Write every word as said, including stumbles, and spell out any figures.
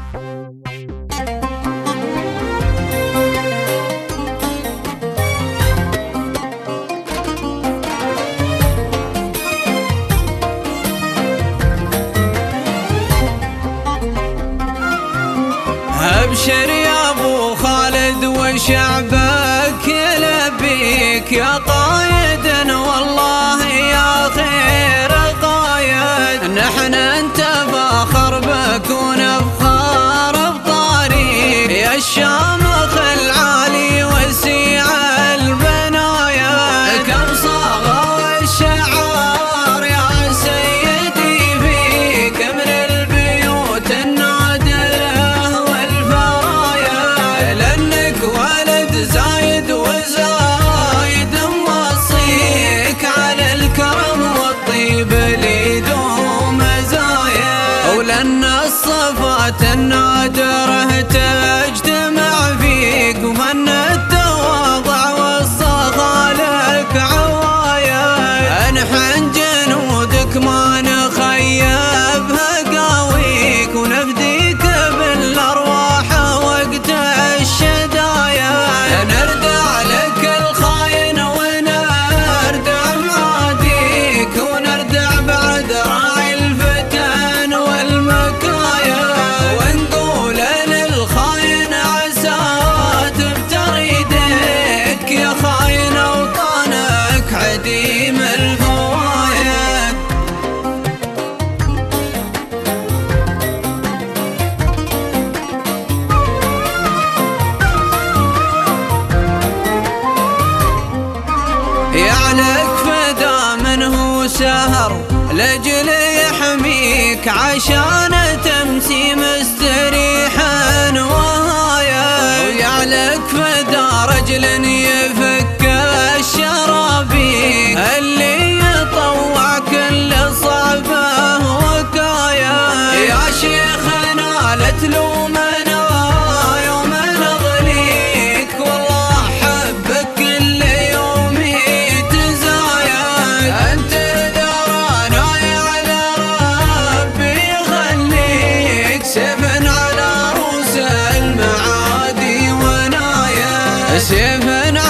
ابشر يا ابو خالد وشعبك يلبيك يا قايد، والله يا خير قايد. نحن انت فاخر بك ونفخر بطاريك يا الشامخ العالي وسيع البنايا. كم صاغوا الشعار يا سيدي فيك من البيوت النادره والفرايا، لانك ولد زايد وزايد موصيك على الكرم والطيب اللي يدوم مزايا، ولان الصفات النادره تجتمع فيك، ومن التواضع والصغى لك عوايا. انحن جنودك ما نخيبها قاويك، ونفديك بالارواح وقت الشدايا. نردع لك الخاين ونردع معاديك، ونردع بعد راعي الفتن والمكايا، ونقول للخاين عسى تبتر يديك يا خاين اوطانك عديم الفوايد. يعلك فدا منه سهر لجل يحميك، عشان تمسي مستريحا وهايا. ويعلك فدا رجل يفك الشرابيك، اللي يطوع كل صعبه وكايا. يا شيخنا لا تلومنا يوم نظليك، والله حبك كل يوم يتزايد. انت درانا على ربي يخليك، سيف على روس المعادي ونايا، سيف